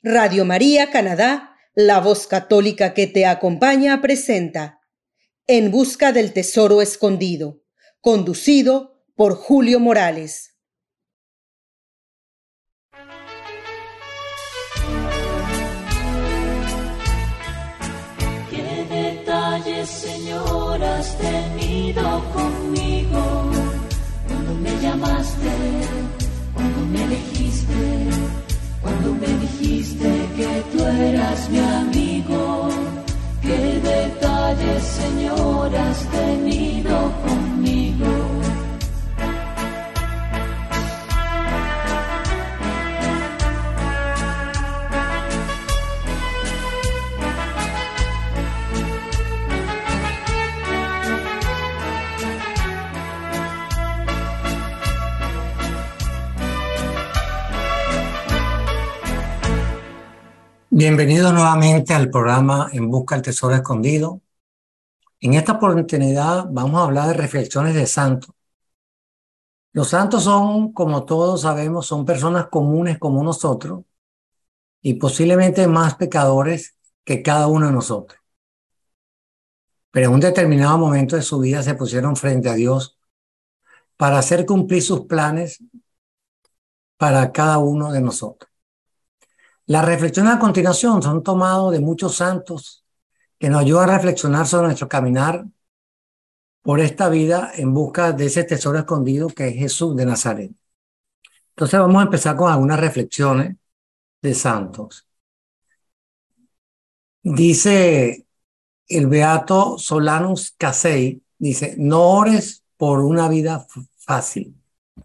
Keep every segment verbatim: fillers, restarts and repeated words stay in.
Radio María Canadá, la voz católica que te acompaña, presenta En busca del tesoro escondido, conducido por Julio Morales. Qué detalles, Señor, has tenido conmigo, cuando me llamaste, cuando me elegiste, cuando me dijiste que tú eras mi amigo. Qué detalles, Señor, has tenido conmigo. Bienvenidos nuevamente al programa En Busca del Tesoro Escondido. En esta oportunidad vamos a hablar de reflexiones de santos. Los santos son, como todos sabemos, son personas comunes como nosotros y posiblemente más pecadores que cada uno de nosotros. Pero en un determinado momento de su vida se pusieron frente a Dios para hacer cumplir sus planes para cada uno de nosotros. Las reflexiones a continuación son tomadas de muchos santos que nos ayudan a reflexionar sobre nuestro caminar por esta vida en busca de ese tesoro escondido que es Jesús de Nazaret. Entonces vamos a empezar con algunas reflexiones de santos. Dice el beato Solanus Casei, dice, no ores por una vida fácil.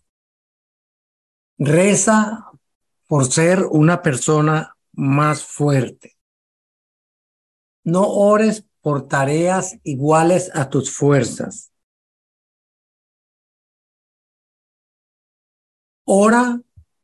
Reza por ser una persona más fuerte. No ores por tareas iguales a tus fuerzas. Ora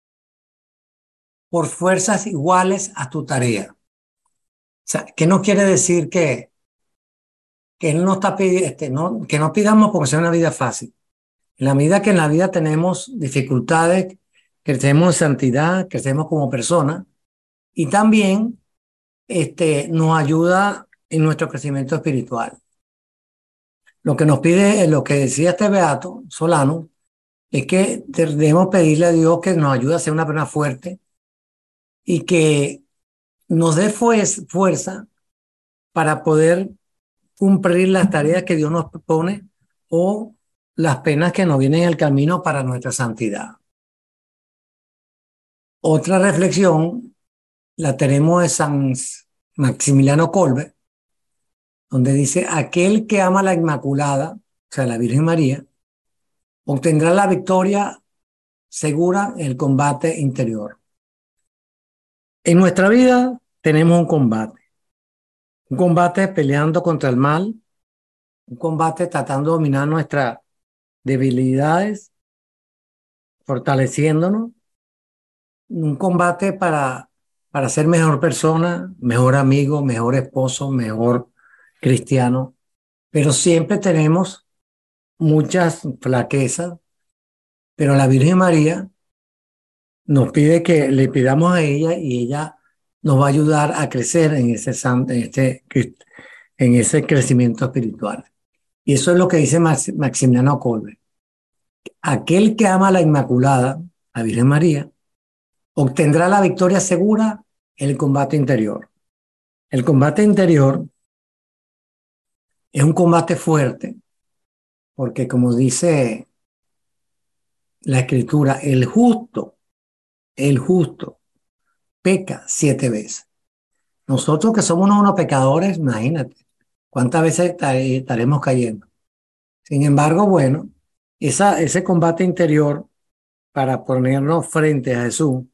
por fuerzas iguales a tu tarea. O sea, que no quiere decir que, que él no está pidiendo, este, no, que no pidamos porque sea una vida fácil. En la medida que en la vida tenemos dificultades, crecemos en santidad, crecemos como personas y también este, nos ayuda en nuestro crecimiento espiritual. Lo que nos pide, lo que decía este beato Solano, es que debemos pedirle a Dios que nos ayude a ser una persona fuerte y que nos dé fuerza para poder cumplir las tareas que Dios nos propone o las penas que nos vienen en el camino para nuestra santidad. Otra reflexión la tenemos de San Maximiliano Kolbe, donde dice, aquel que ama a la Inmaculada, o sea, la Virgen María, obtendrá la victoria segura en el combate interior. En nuestra vida tenemos un combate, un combate peleando contra el mal, un combate tratando de dominar nuestras debilidades, fortaleciéndonos, un combate para, para ser mejor persona, mejor amigo, mejor esposo, mejor cristiano, pero siempre tenemos muchas flaquezas, pero la Virgen María nos pide que le pidamos a ella y ella nos va a ayudar a crecer en ese, en este, en ese crecimiento espiritual. Y eso es lo que dice Maximiliano Kolbe. Aquel que ama a la Inmaculada, la Virgen María, obtendrá la victoria segura en el combate interior. El combate interior es un combate fuerte, porque como dice la Escritura, el justo, el justo, peca siete veces. Nosotros que somos unos, unos pecadores, imagínate, cuántas veces estaremos cayendo. Sin embargo, bueno, esa, ese combate interior para ponernos frente a Jesús,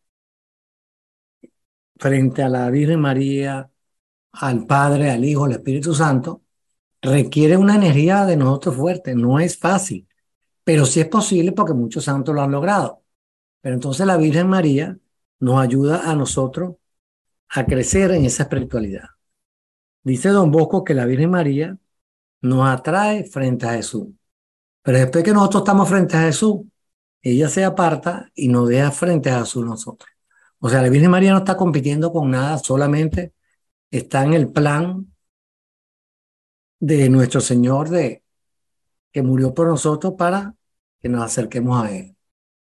frente a la Virgen María, al Padre, al Hijo, al Espíritu Santo, requiere una energía de nosotros fuerte. No es fácil, pero sí es posible porque muchos santos lo han logrado. Pero entonces la Virgen María nos ayuda a nosotros a crecer en esa espiritualidad. Dice Don Bosco que la Virgen María nos atrae frente a Jesús. Pero después que nosotros estamos frente a Jesús, ella se aparta y nos deja frente a Jesús nosotros. O sea, la Virgen María no está compitiendo con nada, solamente está en el plan de nuestro Señor de que murió por nosotros para que nos acerquemos a Él.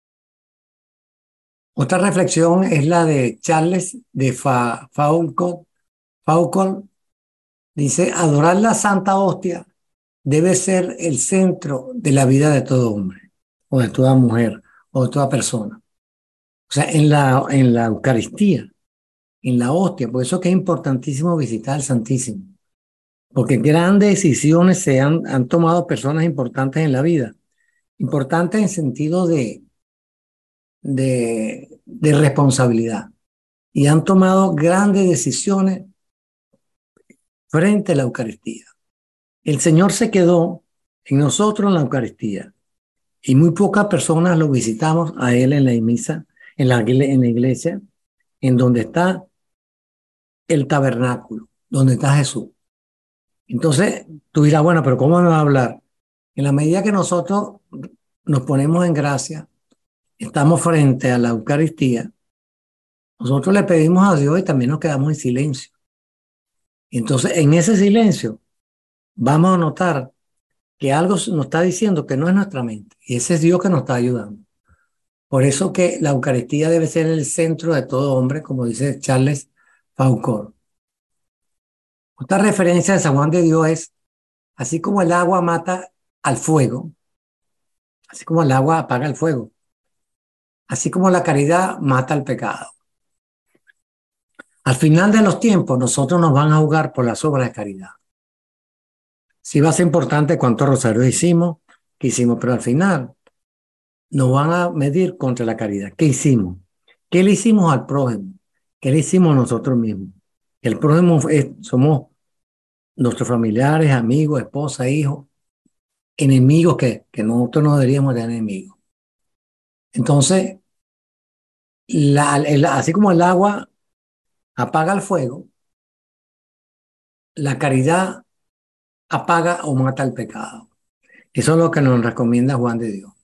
Otra reflexión es la de Charles de Fa, Foucault. Foucault dice, adorar la Santa Hostia debe ser el centro de la vida de todo hombre, o de toda mujer, o de toda persona. O sea, en la, en la Eucaristía, en la hostia, por eso que es importantísimo visitar el Santísimo, porque grandes decisiones se han, han tomado personas importantes en la vida, importantes en sentido de, de, de responsabilidad, y han tomado grandes decisiones frente a la Eucaristía. El Señor se quedó en nosotros en la Eucaristía, y muy pocas personas lo visitamos a Él en la misa, en la, en la iglesia, en donde está el tabernáculo, donde está Jesús. Entonces, tú dirás, bueno, pero ¿cómo me va a hablar? En la medida que nosotros nos ponemos en gracia, estamos frente a la Eucaristía, nosotros le pedimos a Dios y también nos quedamos en silencio. Entonces, en ese silencio, vamos a notar que algo nos está diciendo que no es nuestra mente, y ese es Dios que nos está ayudando. Por eso que la Eucaristía debe ser el centro de todo hombre, como dice Charles Foucault. Otra referencia de San Juan de Dios es, así como el agua mata al fuego, así como el agua apaga el fuego, así como la caridad mata al pecado. Al final de los tiempos, nosotros nos van a juzgar por las obras de caridad. Sí va a ser importante cuántos rosarios hicimos, qué hicimos, pero al final nos van a medir contra la caridad. ¿Qué hicimos? ¿Qué le hicimos al prójimo? ¿Qué le hicimos nosotros mismos? El prójimo es, somos nuestros familiares, amigos, esposa, hijos, enemigos que, que nosotros no deberíamos de enemigos. Entonces, la, el, así como el agua apaga el fuego, la caridad apaga o mata el pecado. Eso es lo que nos recomienda Juan de Dios.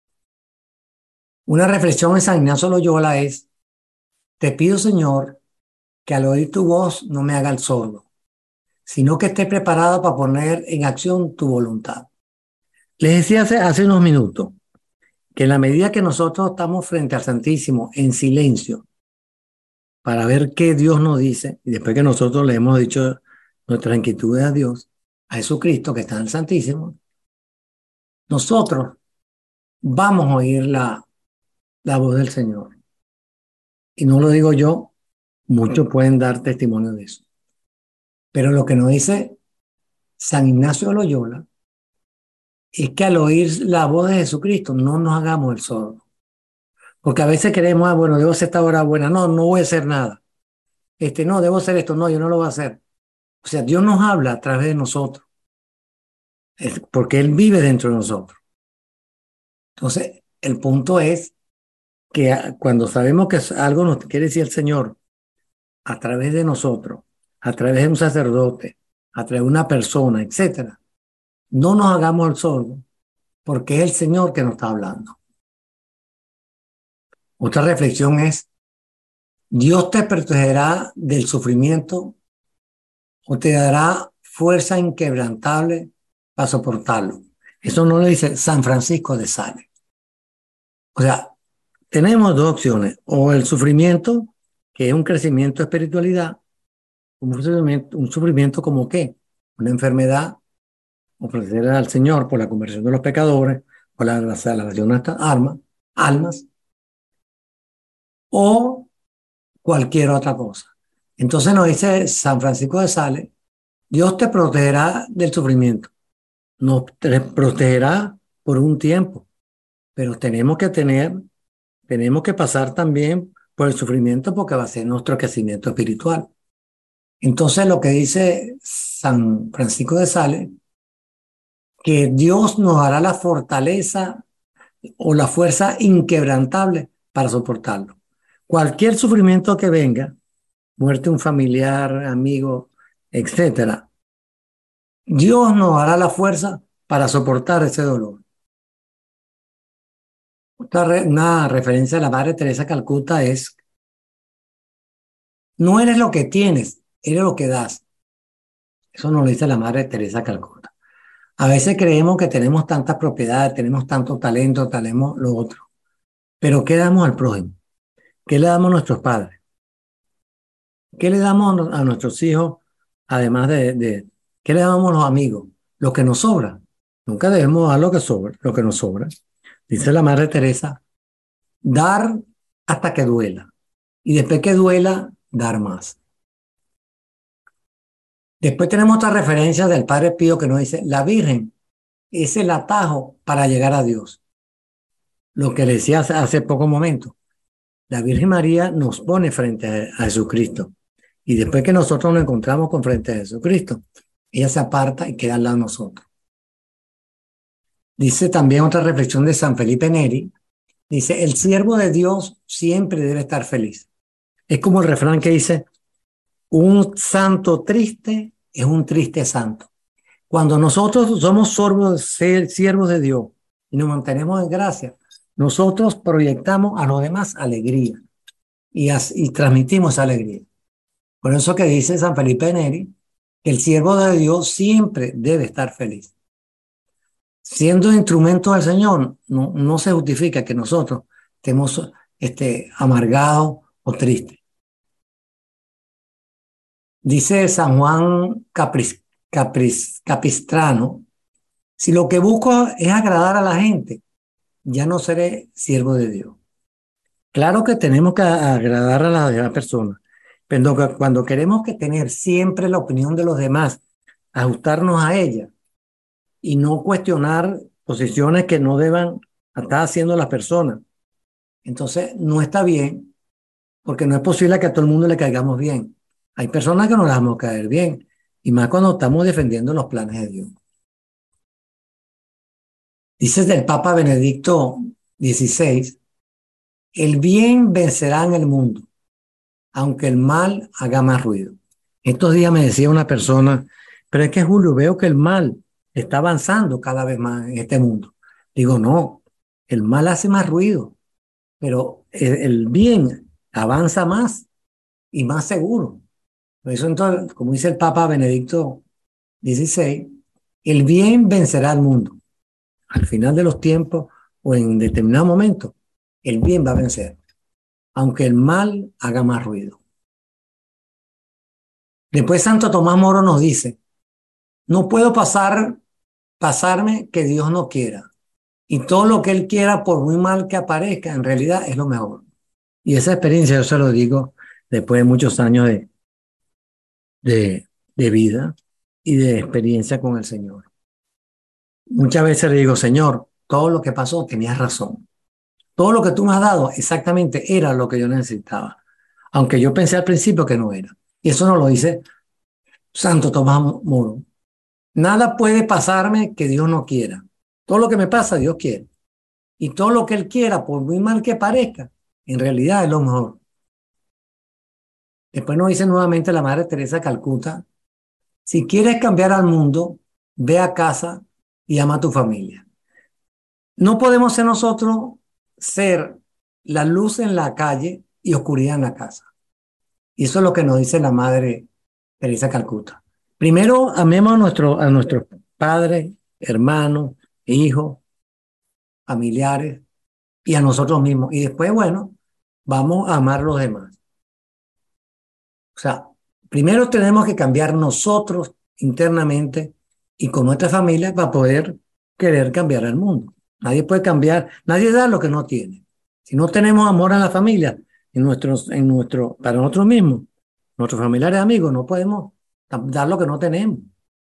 Una reflexión en San Ignacio Loyola es, te pido, Señor, que al oír tu voz no me haga el sordo, sino que esté preparado para poner en acción tu voluntad. Les decía hace, hace unos minutos que en la medida que nosotros estamos frente al Santísimo en silencio para ver qué Dios nos dice, y después que nosotros le hemos dicho nuestras inquietudes a Dios, a Jesucristo que está en el Santísimo, nosotros vamos a oír la, la voz del Señor. Y no lo digo yo, muchos pueden dar testimonio de eso. Pero lo que nos dice San Ignacio de Loyola es que al oír la voz de Jesucristo no nos hagamos el sordo. Porque a veces queremos, ah, bueno, debo hacer esta hora buena, no, no voy a hacer nada. Este, no, debo hacer esto, no, yo no lo voy a hacer. O sea, Dios nos habla a través de nosotros, es porque Él vive dentro de nosotros. Entonces, el punto es que cuando sabemos que algo nos quiere decir el Señor a través de nosotros, a través de un sacerdote, a través de una persona, etcétera, no nos hagamos el sordo, porque es el Señor que nos está hablando. Otra reflexión es, Dios te protegerá del sufrimiento o te dará fuerza inquebrantable para soportarlo. Eso no lo dice San Francisco de Sales. O sea, tenemos dos opciones, o el sufrimiento, que es un crecimiento de espiritualidad, un sufrimiento, un sufrimiento como qué, una enfermedad, ofrecer al Señor por la conversión de los pecadores, por la, la salvación de estas almas, almas, o cualquier otra cosa. Entonces nos dice San Francisco de Sales, Dios te protegerá del sufrimiento, nos te protegerá por un tiempo, pero tenemos que tener, tenemos que pasar también por el sufrimiento porque va a ser nuestro crecimiento espiritual. Entonces lo que dice San Francisco de Sales, que Dios nos dará la fortaleza o la fuerza inquebrantable para soportarlo. Cualquier sufrimiento que venga, muerte de un familiar, amigo, etcétera, Dios nos dará la fuerza para soportar ese dolor. Otra re, una referencia a la Madre Teresa de Calcuta es No eres lo que tienes, eres lo que das. Eso nos lo dice la Madre Teresa de Calcuta. A veces creemos que tenemos tantas propiedades, tenemos tanto talento, tenemos lo otro. Pero ¿qué damos al prójimo? ¿Qué le damos a nuestros padres? ¿Qué le damos a nuestros hijos? Además de, de ¿qué le damos a los amigos? Lo que nos sobra. Nunca debemos dar lo que sobra, lo que nos sobra. Dice la Madre Teresa, dar hasta que duela. Y después que duela, dar más. Después tenemos otra referencia del Padre Pío que nos dice, la Virgen es el atajo para llegar a Dios. Lo que le decía hace, hace poco momento. La Virgen María nos pone frente a, a Jesucristo. Y después que nosotros nos encontramos con frente a Jesucristo, ella se aparta y queda al lado de nosotros. Dice también otra reflexión de San Felipe Neri. Dice, el siervo de Dios siempre debe estar feliz. Es como el refrán que dice, un santo triste es un triste santo. Cuando nosotros somos siervos de Dios y nos mantenemos en gracia, nosotros proyectamos a los demás alegría y, y transmitimos alegría. Por eso que dice San Felipe Neri, que el siervo de Dios siempre debe estar feliz. Siendo instrumento del Señor, no, no se justifica que nosotros estemos este, amargados o tristes. Dice San Juan Capris, Capris, Capistrano, si lo que busco es agradar a la gente, ya no seré siervo de Dios. Claro que tenemos que agradar a las demás personas, pero cuando queremos que tener siempre la opinión de los demás, ajustarnos a ella y no cuestionar posiciones que no deban estar haciendo las personas, entonces no está bien, porque no es posible que a todo el mundo le caigamos bien. Hay personas que no las vamos a caer bien, y más cuando estamos defendiendo los planes de Dios. Dice del Papa Benedicto dieciséis, el bien vencerá en el mundo, aunque el mal haga más ruido. Estos días me decía una persona, pero es que Julio, veo que el mal está avanzando cada vez más en este mundo. Digo, no, el mal hace más ruido, pero el, el bien avanza más y más seguro. Por eso entonces, como dice el Papa Benedicto dieciséis, el bien vencerá al mundo. Al final de los tiempos o en determinado momento, el bien va a vencer, aunque el mal haga más ruido. Después Santo Tomás Moro nos dice, no puedo pasar, pasarme que Dios no quiera. Y todo lo que Él quiera, por muy mal que aparezca, en realidad es lo mejor. Y esa experiencia yo se lo digo después de muchos años de, de, de vida y de experiencia con el Señor. Muchas veces le digo, Señor, todo lo que pasó tenías razón. Todo lo que tú me has dado exactamente era lo que yo necesitaba. Aunque yo pensé al principio que no era. Y eso nos lo dice Santo Tomás Moro. Nada puede pasarme que Dios no quiera. Todo lo que me pasa, Dios quiere. Y todo lo que Él quiera, por muy mal que parezca, en realidad es lo mejor. Después nos dice nuevamente la Madre Teresa de Calcuta, si quieres cambiar al mundo, ve a casa y ama a tu familia. No podemos ser nosotros ser la luz en la calle y oscuridad en la casa. Y eso es lo que nos dice la Madre Teresa de Calcuta. Primero, amemos a, nuestro, a nuestros padres, hermanos, hijos, familiares y a nosotros mismos. Y después, bueno, vamos a amar a los demás. O sea, primero tenemos que cambiar nosotros internamente y con nuestra familia para poder querer cambiar al mundo. Nadie puede cambiar, nadie da lo que no tiene. Si no tenemos amor a la familia, en nuestros, en nuestro, para nosotros mismos, nuestros familiares amigos, no podemos dar lo que no tenemos.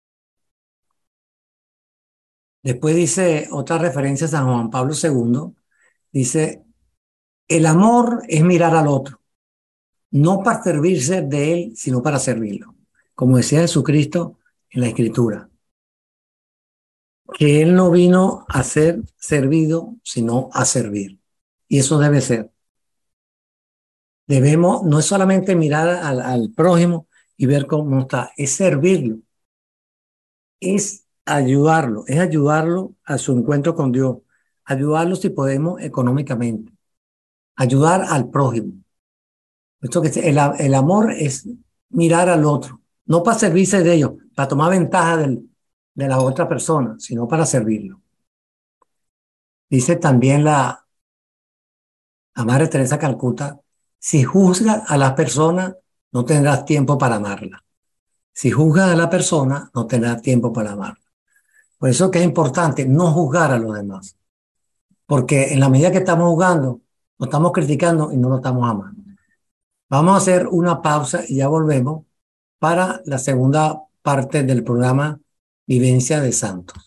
Después dice otra referencia a San Juan Pablo segundo, dice, el amor es mirar al otro, no para servirse de él, sino para servirlo. Como decía Jesucristo en la Escritura, que él no vino a ser servido, sino a servir. Y eso debe ser. Debemos, no es solamente mirar al, al prójimo y ver cómo está, es servirlo, es ayudarlo, es ayudarlo a su encuentro con Dios, ayudarlo si podemos económicamente, ayudar al prójimo. Esto que el, el amor es mirar al otro, no para servirse de ellos, para tomar ventaja del, de la otra persona, sino para servirlo. Dice también la, la Madre Teresa de Calcuta, si juzgas a la persona, no tendrás tiempo para amarla. Si juzgas a la persona, no tendrás tiempo para amarla. Por eso que es importante no juzgar a los demás. Porque en la medida que estamos juzgando, lo estamos criticando y no lo estamos amando. Vamos a hacer una pausa y ya volvemos para la segunda parte del programa Vivencia de Santos.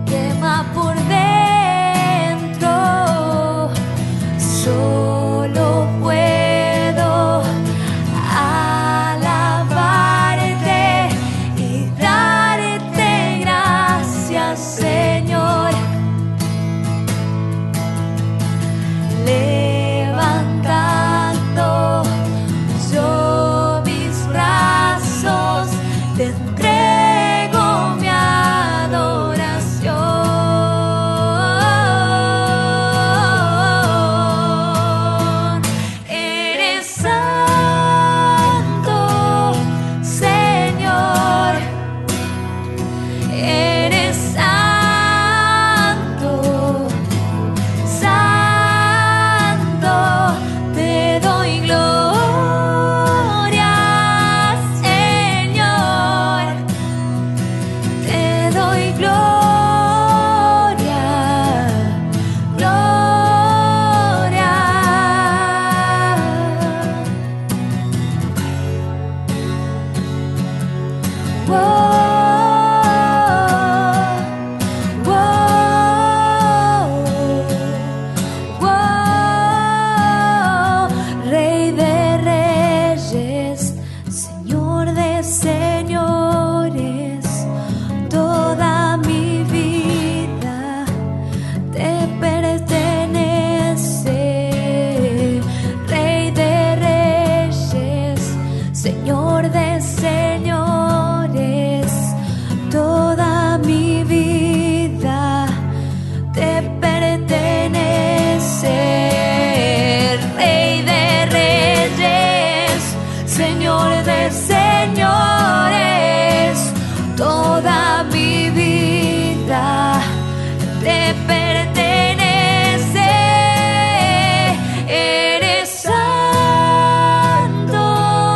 Solo vida te pertenece. Eres santo,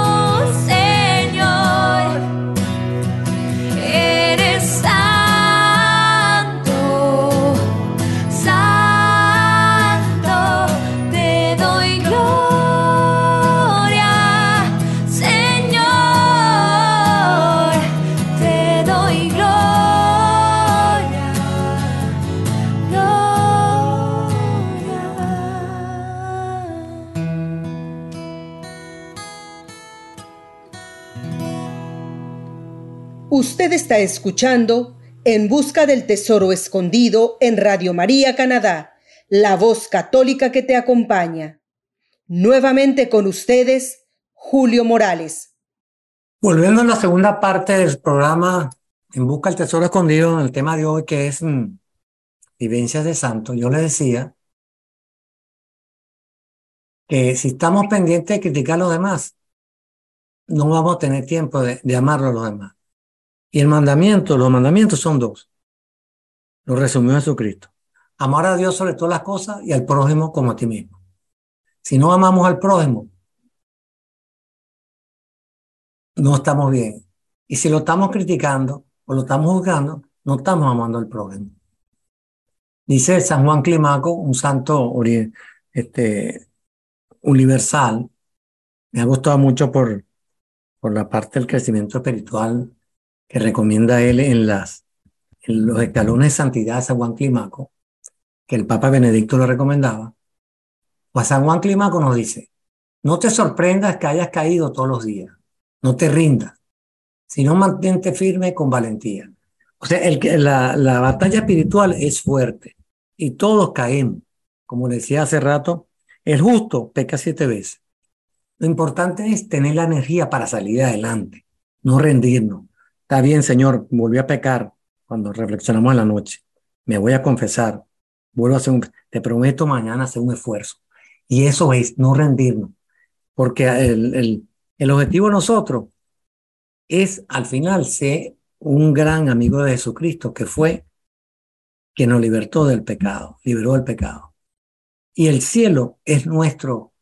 Señor. Eres santo, santo. Te doy gloria, Señor. Te doy gloria, Usted está escuchando En Busca del Tesoro Escondido en Radio María Canadá, la voz católica que te acompaña. Nuevamente con ustedes, Julio Morales. Volviendo a la segunda parte del programa En Busca del Tesoro Escondido, en el tema de hoy que es mm, vivencias de santo, yo le decía que si estamos pendientes de criticar a los demás, no vamos a tener tiempo de, de amarlo a los demás. Y el mandamiento, los mandamientos son dos. Lo resumió Jesucristo. Amar a Dios sobre todas las cosas y al prójimo como a ti mismo. Si no amamos al prójimo, no estamos bien. Y si lo estamos criticando o lo estamos juzgando, no estamos amando al prójimo. Dice San Juan Climaco, un santo este, universal. Me ha gustado mucho por, por la parte del crecimiento espiritual que recomienda él en, las, en los escalones de santidad de San Juan Climaco, que el Papa Benedicto lo recomendaba. Pues San Juan Climaco nos dice: no te sorprendas que hayas caído todos los días, no te rindas, sino mantente firme con valentía. O sea, el, la, la batalla espiritual es fuerte y todos caemos. Como decía hace rato, el justo peca siete veces. Lo importante es tener la energía para salir adelante, no rendirnos. Está bien, Señor, volví a pecar cuando reflexionamos en la noche. Me voy a confesar. Vuelvo a hacer un, te prometo mañana hacer un esfuerzo. Y eso es no rendirnos. Porque el, el, el objetivo de nosotros es al final ser un gran amigo de Jesucristo, que fue quien nos libertó del pecado, liberó del pecado. Y el cielo es nuestro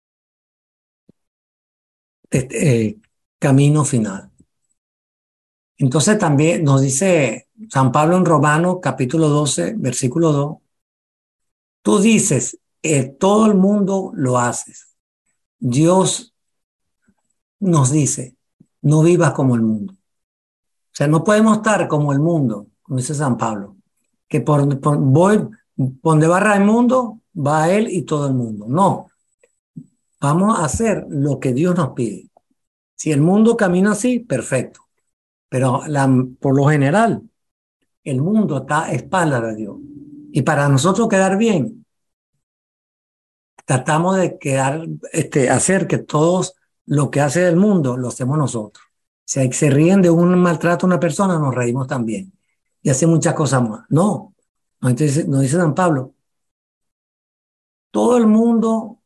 eh, camino final. Entonces también nos dice San Pablo en Romanos capítulo doce, versículo dos, tú dices, eh, todo el mundo lo hace. Dios nos dice, no vivas como el mundo. O sea, no podemos estar como el mundo, como dice San Pablo, que por, por voy, donde va Raimundo, va él y todo el mundo. No, vamos a hacer lo que Dios nos pide. Si el mundo camina así, perfecto. Pero la, por lo general, el mundo está a espaldas de Dios. Y para nosotros quedar bien, tratamos de quedar, este, hacer que todos lo que hace el mundo lo hacemos nosotros. Si se ríen de un maltrato a una persona, nos reímos también. Y hace muchas cosas más. No, nos dice, nos dice San Pablo, todo el mundo,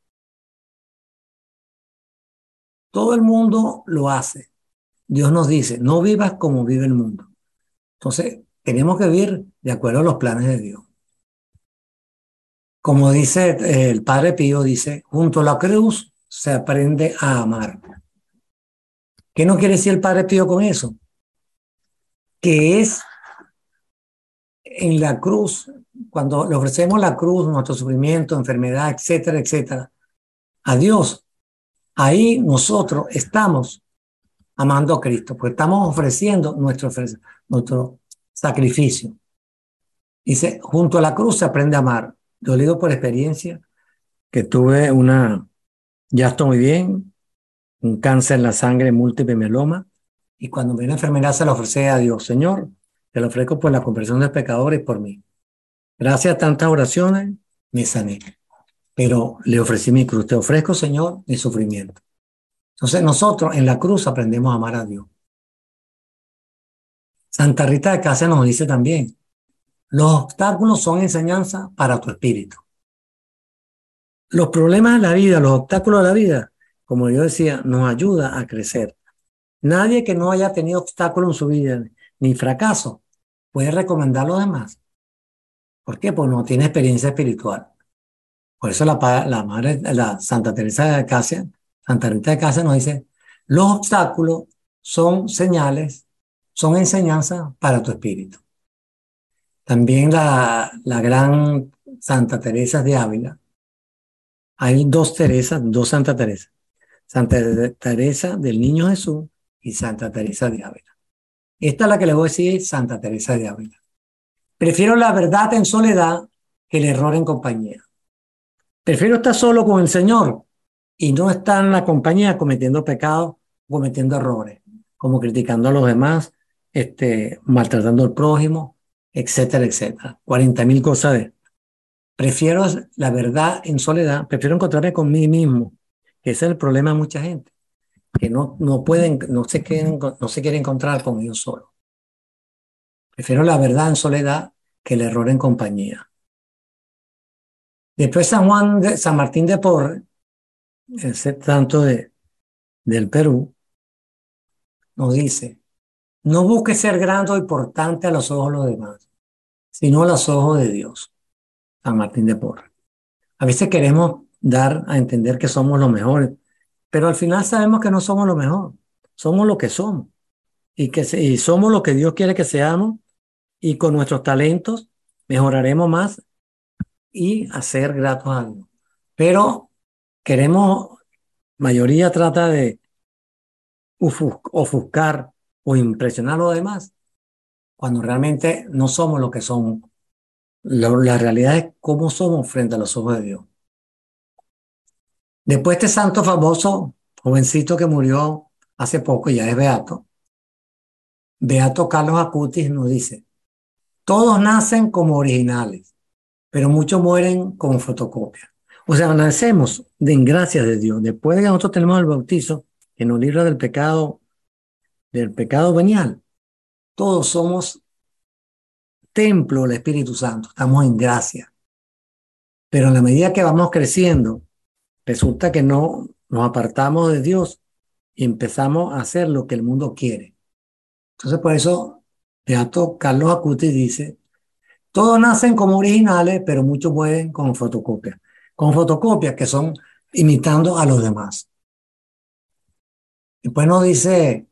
todo el mundo lo hace. Dios nos dice, no vivas como vive el mundo. Entonces, tenemos que vivir de acuerdo a los planes de Dios. Como dice eh, el Padre Pío, dice, junto a la cruz se aprende a amar. ¿Qué no quiere decir el Padre Pío con eso? Que es en la cruz, cuando le ofrecemos la cruz, nuestro sufrimiento, enfermedad, etcétera, etcétera, a Dios, ahí nosotros estamos amando a Cristo, pues estamos ofreciendo nuestro, nuestro sacrificio. Dice, junto a la cruz se aprende a amar. Yo lo digo por experiencia, que tuve una, ya estoy muy bien, un cáncer en la sangre, múltiple mieloma, y cuando me dio la enfermedad se la ofrecí a Dios, Señor, te lo ofrezco por la conversión de los pecadores y por mí. Gracias a tantas oraciones, me sané. Pero le ofrecí mi cruz, te ofrezco, Señor, mi sufrimiento. Entonces nosotros en la cruz aprendemos a amar a Dios. Santa Rita de Cássia nos dice también, los obstáculos son enseñanza para tu espíritu. Los problemas de la vida, los obstáculos de la vida, como yo decía, nos ayuda a crecer. Nadie que no haya tenido obstáculos en su vida, ni fracaso, puede recomendar a los demás. ¿Por qué? Pues no tiene experiencia espiritual. Por eso la, pa- la madre, la Santa Teresa de Casia, Santa Rita de Casia nos dice, los obstáculos son señales, son enseñanzas para tu espíritu. También la, la gran Santa Teresa de Ávila. Hay dos Teresas, dos Santa Teresa. Santa Teresa del Niño Jesús y Santa Teresa de Ávila. Esta es la que le voy a decir, Santa Teresa de Ávila. Prefiero la verdad en soledad que el error en compañía. Prefiero estar solo con el Señor y no estar en la compañía cometiendo pecados, cometiendo errores, como criticando a los demás, este, maltratando al prójimo, etcétera, etcétera. cuarenta mil cosas de... Prefiero la verdad en soledad, prefiero encontrarme con mí mismo. Ese es el problema de mucha gente, que no, no pueden, no se quieren, no se quieren encontrar con ellos solos. Prefiero la verdad en soledad que el error en compañía. Después San Juan de, San Martín de Porres, ese santo de, del Perú, nos dice, no busques ser grande o importante a los ojos de los demás, sino a los ojos de Dios. San Martín de Porres. A veces queremos dar a entender que somos los mejores, pero al final sabemos que no somos lo mejor, somos lo que somos y que se, y somos lo que Dios quiere que seamos y con nuestros talentos mejoraremos más y hacer gratos a Dios. Pero queremos, mayoría trata de ufus- ofuscar o impresionar a los demás cuando realmente no somos lo que somos. La, la realidad es cómo somos frente a los ojos de Dios. Después este santo famoso, jovencito que murió hace poco, ya es beato, Beato Carlos Acutis nos dice, todos nacen como originales, pero muchos mueren como fotocopias. O sea, nacemos de en gracia de Dios. Después de que nosotros tenemos el bautizo, que nos libra del pecado, del pecado venial, todos somos templo del Espíritu Santo, estamos en gracia. Pero en la medida que vamos creciendo, resulta que no nos apartamos de Dios y empezamos a hacer lo que el mundo quiere. Entonces, por eso, Beato Carlos Acutis dice, todos nacen como originales, pero muchos mueren con fotocopias. Con fotocopias que son imitando a los demás. Después nos dice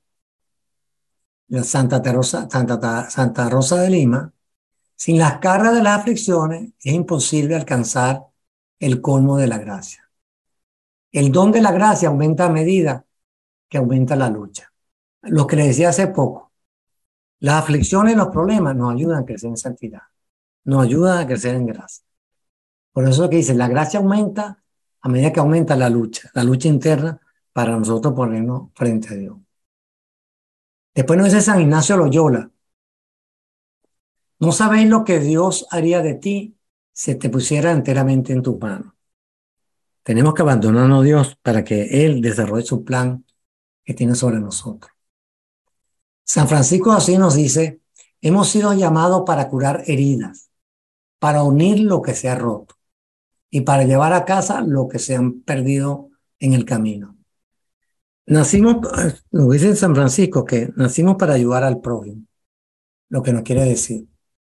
la Santa Rosa, Santa, Santa Rosa de Lima, sin las cargas de las aflicciones es imposible alcanzar el colmo de la gracia. El don de la gracia aumenta a medida que aumenta la lucha. Lo que les decía hace poco, las aflicciones y los problemas nos ayudan a crecer en santidad, nos ayudan a crecer en gracia. Por eso es lo que dice, la gracia aumenta a medida que aumenta la lucha, la lucha interna para nosotros ponernos frente a Dios. Después nos dice San Ignacio Loyola, no sabéis lo que Dios haría de ti si te pusiera enteramente en tus manos. Tenemos que abandonarnos a Dios para que Él desarrolle su plan que tiene sobre nosotros. San Francisco de Asís nos dice, hemos sido llamados para curar heridas, para unir lo que se ha roto y para llevar a casa lo que se han perdido en el camino. Nacimos, nos dice San Francisco, que nacimos para ayudar al prójimo, lo que nos quiere decir.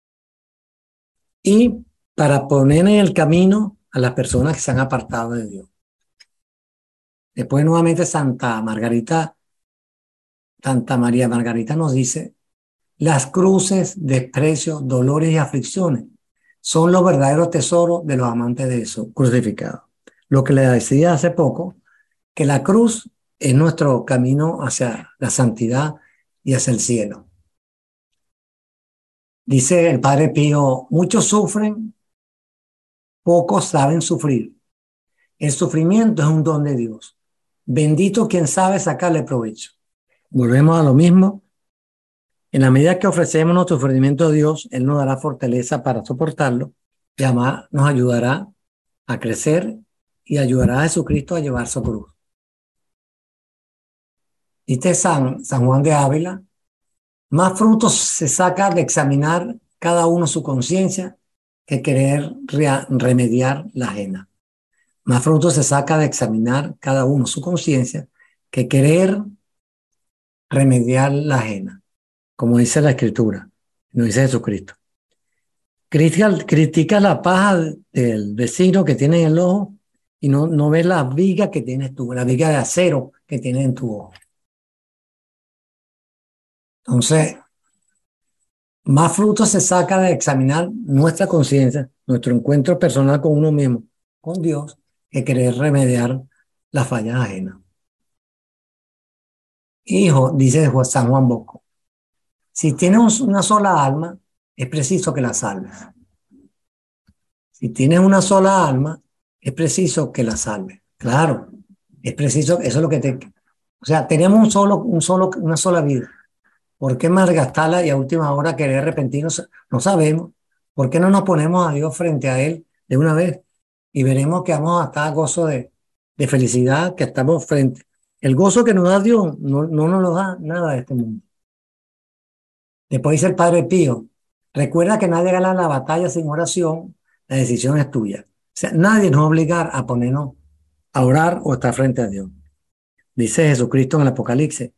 Y para poner en el camino a las personas que se han apartado de Dios. Después nuevamente Santa Margarita, Santa María Margarita nos dice, las cruces, desprecios, dolores y aflicciones son los verdaderos tesoros de los amantes de Jesús crucificado. Lo que le decía hace poco, que la cruz es nuestro camino hacia la santidad y hacia el cielo. Dice el Padre Pío, muchos sufren, pocos saben sufrir. El sufrimiento es un don de Dios. Bendito quien sabe sacarle provecho. Volvemos a lo mismo. En la medida que ofrecemos nuestro sufrimiento a Dios, Él nos dará fortaleza para soportarlo y además nos ayudará a crecer y ayudará a Jesucristo a llevar su cruz. Dice San, San Juan de Ávila, más frutos se saca de examinar cada uno su conciencia que querer re- remediar la ajena. Más frutos se saca de examinar cada uno su conciencia que querer remediar la ajena. Como dice la Escritura, nos dice Jesucristo. Critica, critica la paja del vecino que tiene en el ojo y no, no ves la viga que tienes tú, la viga de acero que tienes en tu ojo. Entonces, más fruto se saca de examinar nuestra conciencia, nuestro encuentro personal con uno mismo, con Dios, que querer remediar las fallas ajenas. Hijo, dice San Juan Bosco, si tienes una sola alma, es preciso que la salves. Si tienes una sola alma, es preciso que la salves. Claro, es preciso, eso es lo que te... O sea, tenemos un solo, un solo, una sola vida. ¿Por qué malgastarla y a última hora querer arrepentirnos? No sabemos. ¿Por qué no nos ponemos a Dios frente a Él de una vez? Y veremos que vamos a estar a gozo de, de felicidad, que estamos frente. El gozo que nos da Dios no, no nos lo da nada de este mundo. Después dice el Padre Pío, recuerda que nadie gana la batalla sin oración, la decisión es tuya. O sea, nadie nos va a obligar a ponernos a orar o estar frente a Dios. Dice Jesucristo en el Apocalipsis,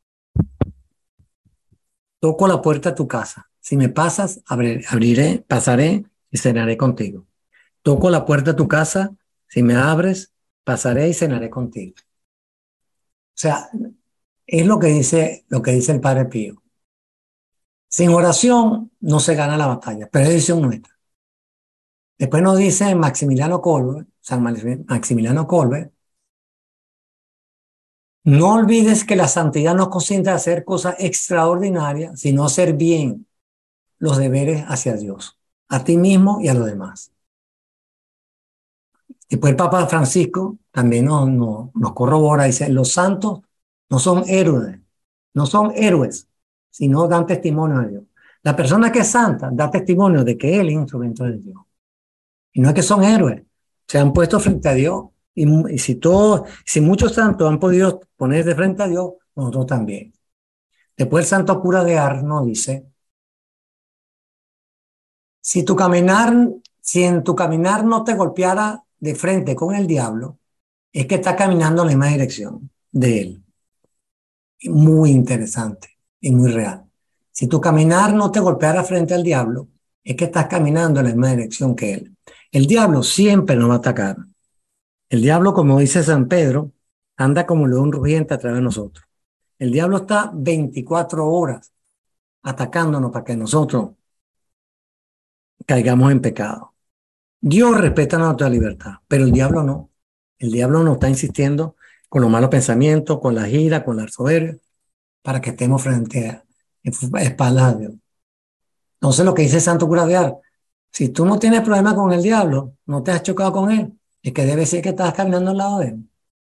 toco la puerta de tu casa. Si me pasas, abriré, abriré, pasaré y cenaré contigo. Toco la puerta de tu casa. Si me abres, pasaré y cenaré contigo. O sea, es lo que dice, lo que dice el Padre Pío. Sin oración no se gana la batalla, pero es decisión nuestra. Después nos dice Maximiliano Kolbe, San Maximiliano Kolbe, no olvides que la santidad no consiste en hacer cosas extraordinarias, sino hacer bien los deberes hacia Dios, a ti mismo y a los demás. Después el Papa Francisco también nos, nos, nos corrobora, dice, los santos no son héroes, no son héroes, sino dan testimonio de Dios. La persona que es santa da testimonio de que él es instrumento de Dios. Y no es que son héroes, se han puesto frente a Dios. Y, y si, todo, si muchos santos han podido ponerse frente a Dios, nosotros también. Después el santo cura de Ars nos dice, si, tu caminar, si en tu caminar no te golpeara de frente con el diablo, es que está caminando en la misma dirección de él. Muy interesante y muy real. Si tu caminar no te golpeara frente al diablo, es que estás caminando en la misma dirección que él. El diablo siempre nos va a atacar. El diablo, como dice San Pedro, anda como león rugiente a través de nosotros. El diablo está veinticuatro horas atacándonos para que nosotros caigamos en pecado. Dios respeta nuestra libertad, pero el diablo no. El diablo nos está insistiendo con los malos pensamientos, con la ira, con la soberbia, para que estemos frente a, a espaldas de Dios. Entonces lo que dice Santo Cura de Ars, si tú no tienes problema con el diablo, no te has chocado con él, es que debe ser que estás caminando al lado de él.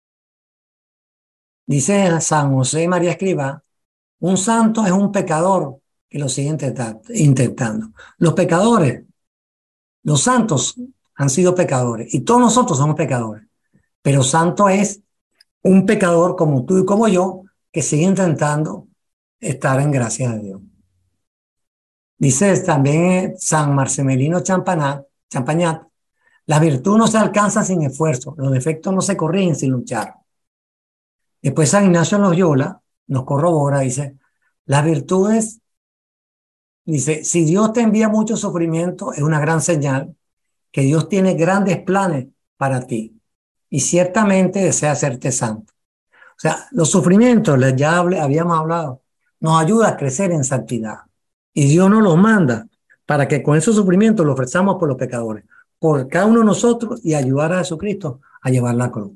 Dice San José María Escrivá, un santo es un pecador que lo sigue intentando. Los pecadores, los santos han sido pecadores y todos nosotros somos pecadores, pero santo es un pecador como tú y como yo que sigue intentando estar en gracia de Dios. Dice también San Marcelino Champagnat, Champagnat, la virtud no se alcanza sin esfuerzo, los defectos no se corrigen sin luchar. Después San Ignacio Loyola nos corrobora, dice, las virtudes, dice, si Dios te envía mucho sufrimiento, es una gran señal que Dios tiene grandes planes para ti y ciertamente desea hacerte santo. O sea, los sufrimientos, ya habíamos hablado, nos ayuda a crecer en santidad. Y Dios nos los manda para que con esos sufrimientos lo ofrezcamos por los pecadores, por cada uno de nosotros y ayudar a Jesucristo a llevar la cruz.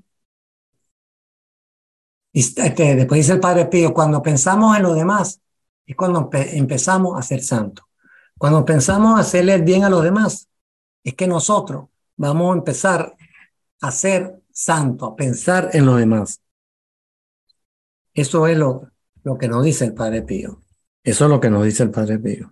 Y este, después dice el Padre Pío, cuando pensamos en los demás, es cuando empezamos a ser santos. Cuando pensamos hacerle el bien a los demás, es que nosotros vamos a empezar a ser santos, a pensar en los demás. Eso es lo, lo que nos dice el Padre Pío. Eso es lo que nos dice el Padre Pío.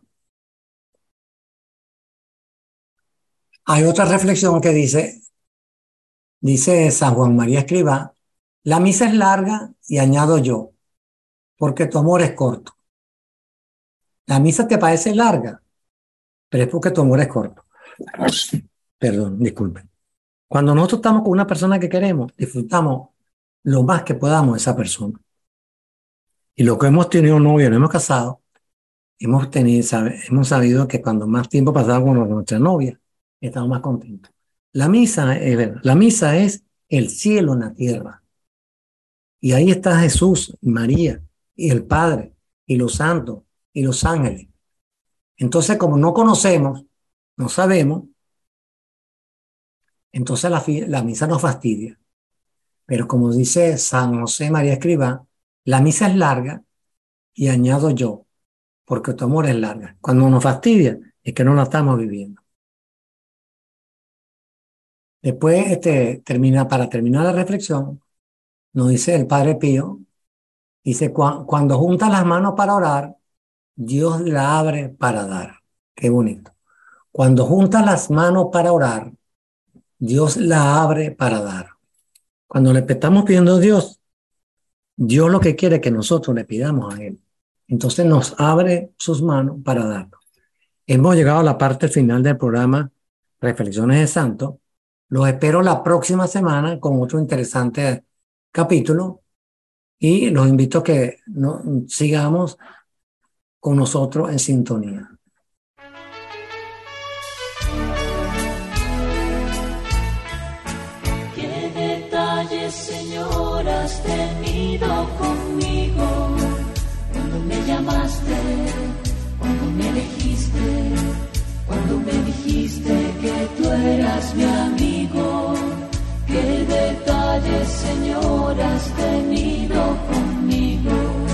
Hay otra reflexión que dice, dice San Juan María Escrivá, la misa es larga y añado yo, porque tu amor es corto. La misa te parece larga, pero es porque tu amor es corto. Perdón, disculpen. Cuando nosotros estamos con una persona que queremos, disfrutamos lo más que podamos de esa persona. Y lo que hemos tenido novio, no hemos casado, hemos, tenido, sabe, hemos sabido que cuando más tiempo pasamos con nuestra novia, estamos más contentos. La misa, es, la misa es el cielo en la tierra. Y ahí está Jesús, y María, y el Padre, y los santos, y los ángeles. Entonces, como no conocemos, no sabemos, entonces la, la misa nos fastidia. Pero como dice San José María Escrivá, la misa es larga, y añado yo, porque tu amor es larga. Cuando nos fastidia, es que no la estamos viviendo. Después, este, termina, para terminar la reflexión, nos dice el Padre Pío, dice, cuando juntas las manos para orar, Dios la abre para dar. Qué bonito. Cuando juntas las manos para orar, Dios la abre para dar. Cuando le estamos pidiendo a Dios, Dios lo que quiere es que nosotros le pidamos a Él. Entonces nos abre sus manos para darnos. Hemos llegado a la parte final del programa Reflexiones de Santo. Los espero la próxima semana con otro interesante capítulo y los invito a que no, sigamos con nosotros en sintonía. ¿Qué detalles, Señor, has tenido conmigo? Cuando me llamaste, cuando me elegiste, cuando me dijiste que tú eras mi amigo. ¿Qué detalles, Señor, has tenido conmigo?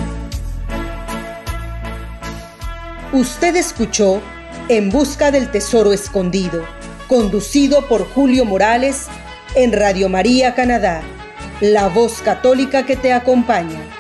Usted escuchó En Busca del Tesoro Escondido, conducido por Julio Morales en Radio María Canadá, la voz católica que te acompaña.